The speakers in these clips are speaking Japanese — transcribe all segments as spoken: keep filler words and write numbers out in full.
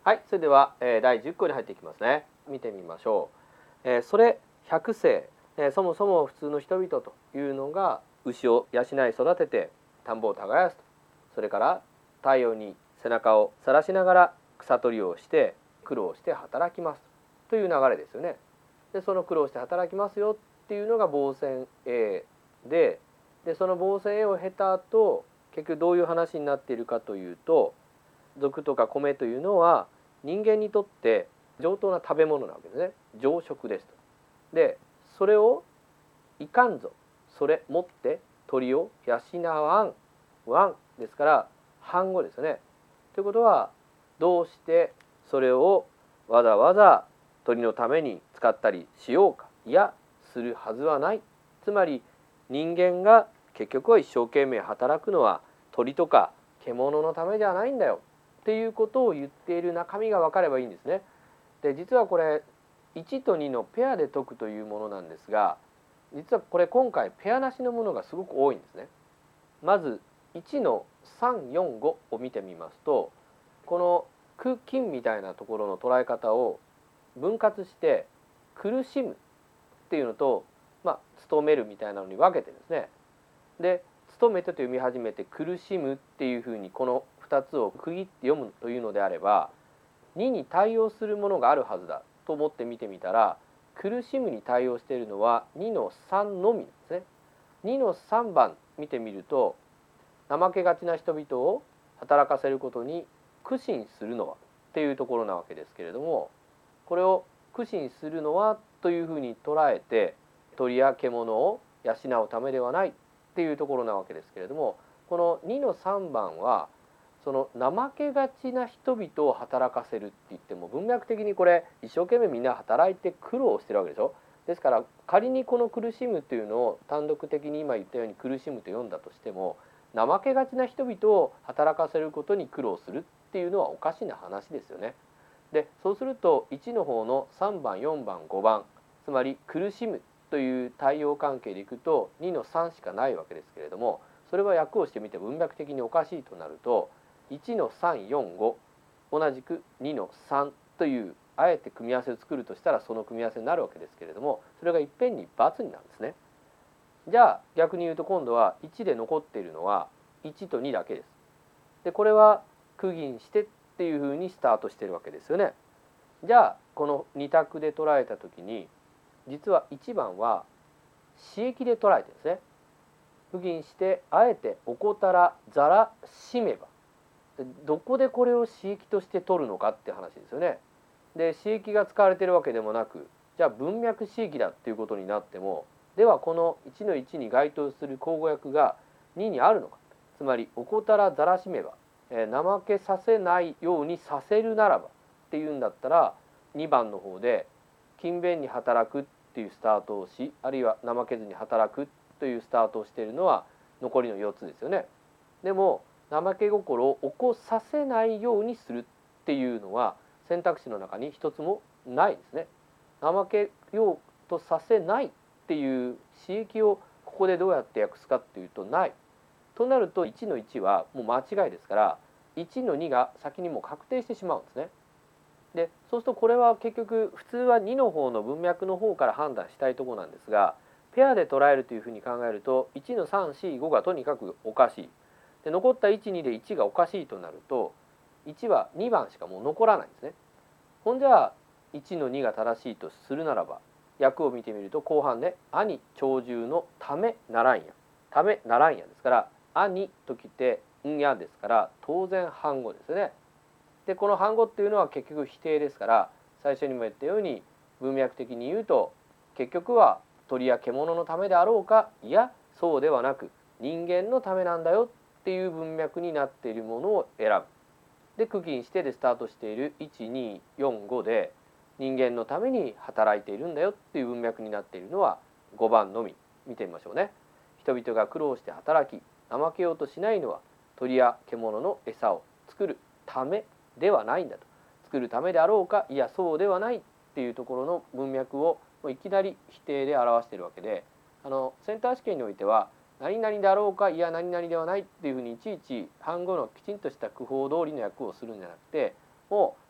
はい、それでは、えー、だいじゅっこに入っていきますね。見てみましょう。えー、それ百姓、えー、そもそも普通の人々というのが牛を養い育てて田んぼを耕すと、それから太陽に背中をさらしながら草取りをして苦労して働きますという流れですよね。でその苦労して働きますよっていうのが傍線 A で、でその傍線 A を経た後、結局どういう話になっているかというと、俗とか米というのは人間にとって上等な食べ物なわけですね。上食ですと。でそれをいかんぞ、それ持って鳥を養わん、わんですから反語ですよね。ということは、どうしてそれをわざわざ鳥のために使ったりしようか、いやするはずはない。つまり人間が結局は一生懸命働くのは鳥とか獣のためではないんだよっていうことを言っている中身が分かればいいんですね。で実はこれいちとにのペアで解くというものなんですが、実はこれ今回ペアなしのものがすごく多いんですね。まずいちのさん、よん、ごを見てみますと、この苦勤みたいなところの捉え方を分割して苦しむっていうのと、まあ勤めるみたいなのに分けてですね。で勤めてと読み始めて苦しむっていうふうにこのふたつを区切って読むというのであれば、にに対応するものがあるはずだと思って見てみたら、苦しむに対応しているのはにのさんのみですね。にのさんばん見てみると、怠けがちな人々を働かせることに苦心するのはっていうところなわけですけれども、これを苦心するのはというふうに捉えて、鳥や獣を養うためではないっていうところなわけですけれども、このにのさんばんはその怠けがちな人々を働かせるって言っても、文脈的にこれ一生懸命みんな働いて苦労してるわけでしょ。ですから仮にこの苦しむというのを単独的に今言ったように苦しむと読んだとしても、怠けがちな人々を働かせることに苦労するっていうのはおかしな話ですよね。でそうするといちの方のさんばん、よんばん、ごばん、つまり苦しむという対応関係でいくとにのさんしかないわけですけれども、それは訳をしてみて文脈的におかしいとなると、いちのさん、よん、ご同じくにのさんというあえて組み合わせを作るとしたらその組み合わせになるわけですけれども、それがいっぺんに×になるんですね。じゃあ逆に言うと今度はいちで残っているのはいちとにだけです。でこれは区切してっていうふうにスタートしてるわけですよね。じゃあこのに択で捉えた時に、実はいちばんは刺激で捉えてるんですね。区切してあえて怠らざらしめば、どこでこれを刺激として取るのかって話ですよね。で刺激が使われているわけでもなく、じゃあ文脈刺激だっていうことになっても、ではこのいちのいちに該当する口語訳がににあるのか。つまり怠らざらしめば、えー、怠けさせないようにさせるならばっていうんだったら、にばんの方で勤勉に働くっていうスタートをし、あるいは怠けずに働くというスタートをしているのは残りのよっつですよね。でも怠け心を起こさせないようにするっていうのは選択肢の中に一つもないですね。怠けようとさせないっていう刺激をここでどうやって訳すかっていうとない。となるといちのいちはもう間違いですから、いちのにが先にもう確定してしまうんですね。でそうするとこれは結局普通はにの方の文脈の方から判断したいところなんですが、ペアで捉えるというふうに考えるといちのさん、よん、ごがとにかくおかしい。で残ったいち、にでいちがおかしいとなると、いちはにばんしかもう残らないんですね。ほんじゃあいちのにが正しいとするならば、訳を見てみると後半ね、兄長寿のためならんや、ためならんやですから、兄ときてんやですから当然反語ですね。でこの反語っていうのは結局否定ですから、最初にも言ったように文脈的に言うと結局は鳥や獣のためであろうか、いやそうではなく人間のためなんだよっていう文脈になっているものを選ぶ。で区切してでスタートしているいち、に、よん、ごで人間のために働いているんだよっていう文脈になっているのはごばんのみ。見てみましょうね。人々が苦労して働き怠けようとしないのは鳥や獣の餌を作るためではないんだと。作るためであろうか、いやそうではないっていうところの文脈をいきなり否定で表しているわけで、あのセンター試験においては何々であろうか、いや何々ではないっていうふうにいちいち反語のきちんとした句法通りの訳をするんじゃなくて、もう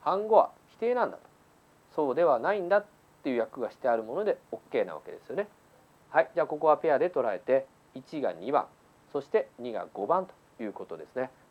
反語は否定なんだと、そうではないんだっていう訳がしてあるもので OK なわけですよね。はい、じゃあここはペアで捉えていちがにばん、そしてにがごばんということですね。